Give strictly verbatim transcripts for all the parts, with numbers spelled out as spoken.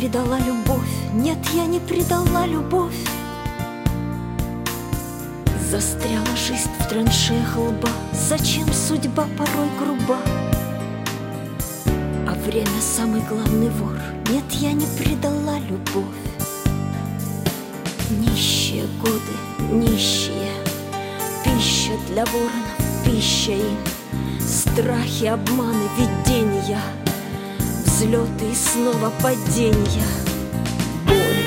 предала любовь, нет, я не предала любовь. Застряла жизнь в траншеях лба, зачем судьба порой груба? А время самый главный вор, нет, я не предала любовь. Нищие годы, нищие, пища для воронов, пища им, страхи, обманы, видения, взлеты и снова падения. Боль.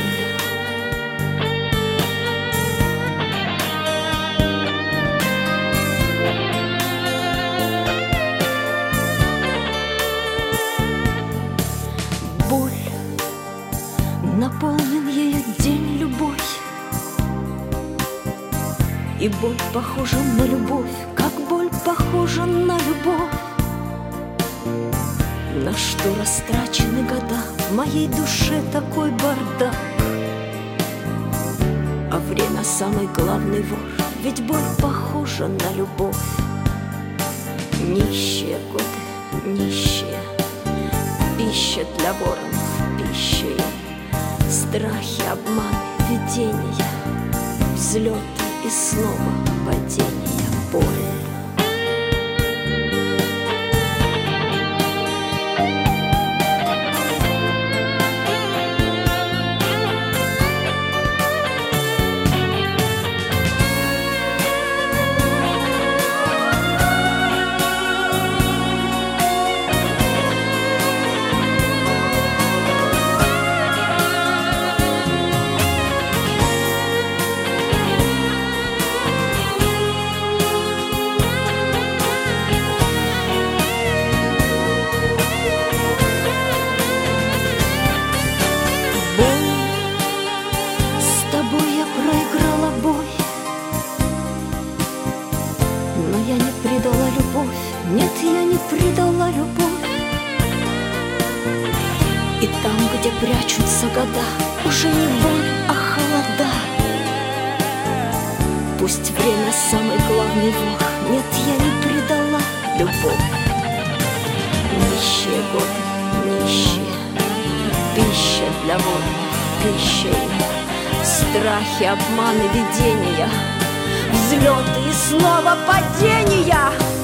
Боль. Наполнен ею день любовь. И боль похожа на любовь, как боль похожа на любовь. На что растрачены года, в моей душе такой бардак. А время самый главный вор, ведь боль похожа на любовь. Нищие годы, нищие, пища для воронов, пища им, страхи, обманы, видения, взлеты и снова падения, боль. Я не предала любовь, нет, я не предала любовь. И там, где прячутся года, уже не боль, а холода. Пусть время самый главный вор, нет, я не предала любовь. Нищие годы, нищие, пища для воронов, пища им, страхи, обманы, видения, взлеты и снова падения.